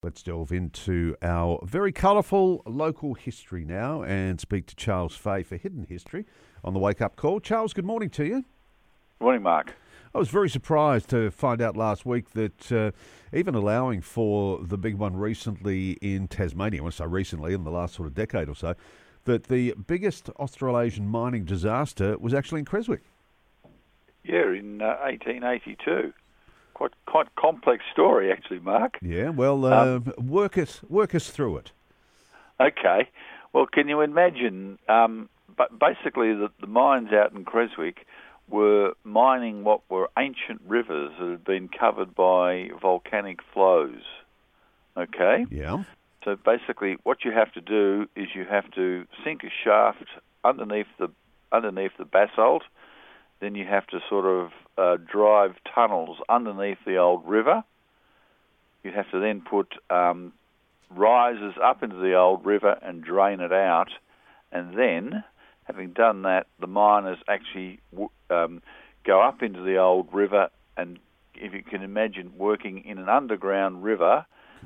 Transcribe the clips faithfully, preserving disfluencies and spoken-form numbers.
Let's delve into our very colourful local history now and speak to Charles Fay for Hidden History on the Wake Up Call. Charles, good morning to you. Good morning, Mark. I was very surprised to find out last week that uh, even allowing for the big one recently in Tasmania, I want to say recently, in the last sort of decade or so, that the biggest Australasian mining disaster was actually in Creswick. Yeah, in uh, eighteen eighty-two. Quite quite complex story, actually, Mark. Yeah, well, uh, um, work us work us through it. Okay. Well, can you imagine? Um, but basically, the, the mines out in Creswick were mining what were ancient rivers that had been covered by volcanic flows. Okay. Yeah. So basically, what you have to do is you have to sink a shaft underneath the underneath the basalt. Then you have to sort of uh, drive tunnels underneath the old river. You have to then put um, risers up into the old river and drain it out. And then, having done that, the miners actually w- um, go up into the old river. And if you can imagine working in an underground river,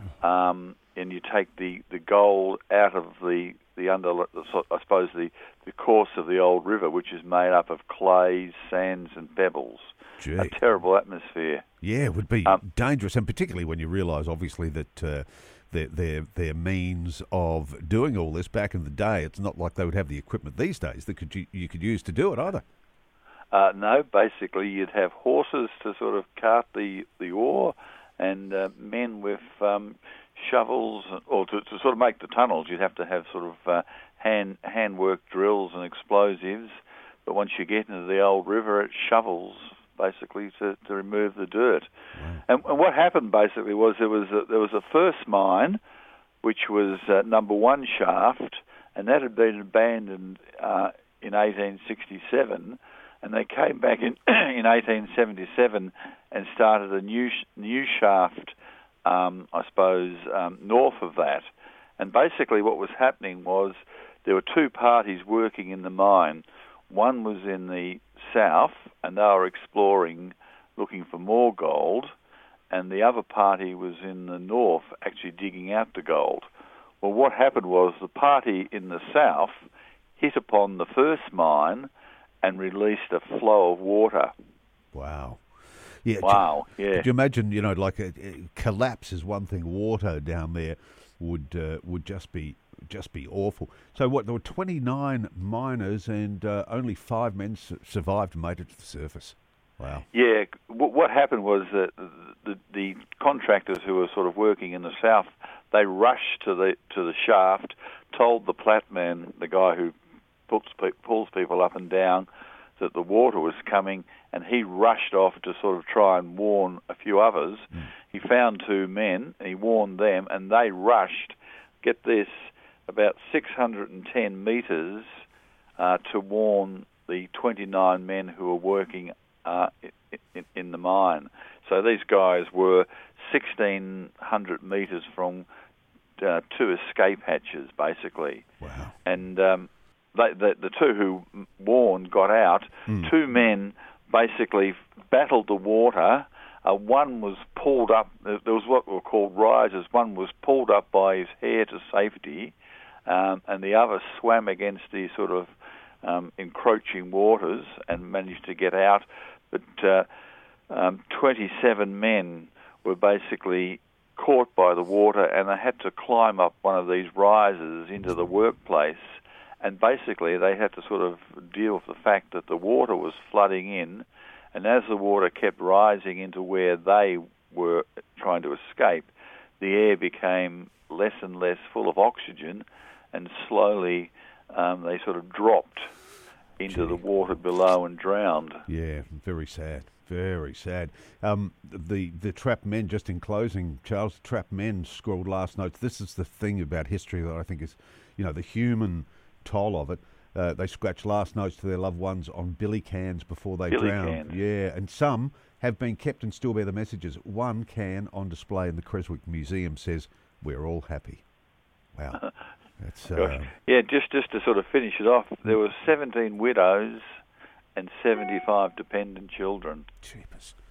um, and you take the, the gold out of the the under, I suppose the, the course of the old river, which is made up of clays, sands, and pebbles. Gee. A terrible atmosphere. Yeah, it would be Um, dangerous, and particularly when you realise, obviously, that uh, their, their their means of doing all this back in the day, it's not like they would have the equipment these days that could you, you could use to do it either. Uh, no, basically you'd have horses to sort of cart the, the ore, and uh, men with um, shovels, or to, to sort of make the tunnels, you'd have to have sort of uh, hand handwork drills and explosives. But once you get into the old river, it's shovels basically to, to remove the dirt. Wow. And, and what happened basically was there was a, there was a first mine, which was uh, number one shaft, and that had been abandoned uh, in eighteen sixty-seven. And they came back in in eighteen seventy-seven and started a new new shaft, um, I suppose, um, north of that. And basically what was happening was there were two parties working in the mine. One was in the south, and they were exploring, looking for more gold, and the other party was in the north, actually digging out the gold. Well, what happened was the party in the south hit upon the first mine and released a flow of water. Wow. Yeah. Wow, could, yeah. Could you imagine, you know, like a, a collapse is one thing, water down there would uh, would just be just be awful. So what, there were twenty-nine miners and uh, only five men su- survived and made it to the surface. Wow. Yeah, what happened was that the, the contractors who were sort of working in the south, they rushed to the to the shaft, told the platman, the guy who pulls, pulls people up and down, that the water was coming, and he rushed off to sort of try and warn a few others. Mm. He found two men, and he warned them, and they rushed, get this, about six hundred ten metres uh, to warn the twenty-nine men who were working uh, in, in the mine. So these guys were sixteen hundred metres from uh, two escape hatches, basically. Wow. And um, they, the, the two who warned got out. Mm. Two men basically battled the water. Uh, one was pulled up, there was what were called risers. One was pulled up by his hair to safety, um, and the other swam against the sort of um, encroaching waters and managed to get out. But uh, um, twenty-seven men were basically caught by the water, and they had to climb up one of these risers into the workplace. And basically they had to sort of deal with the fact that the water was flooding in, and as the water kept rising into where they were trying to escape, the air became less and less full of oxygen, and slowly um, they sort of dropped into Gee. the water below and drowned. Yeah, very sad. Very sad. Um, the the trapped men, just in closing, Charles, the trapped men scrawled last notes. This is the thing about history that I think is, you know, the human toll of it. Uh, they scratched last notes to their loved ones on billy cans before they Billy drowned. cans. Yeah, and some have been kept and still bear the messages. One can on display in the Creswick Museum says, "We're all happy." Wow. That's, uh, yeah, just just to sort of finish it off, there were seventeen widows and seventy-five dependent children. Jeepers.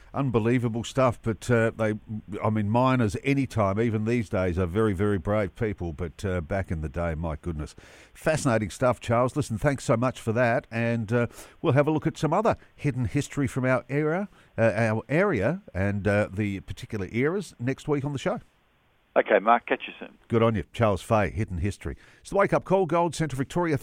Unbelievable stuff, but uh, they, I mean, miners anytime, even these days, are very, very brave people, but uh, back in the day, my goodness. Fascinating stuff, Charles. Listen, thanks so much for that, and uh, we'll have a look at some other hidden history from our era, uh, our area, and uh, the particular eras next week on the show. Okay, Mark, catch you soon. Good on you. Charles Fay, Hidden History. It's the Wake Up Call, Gold Central Victoria.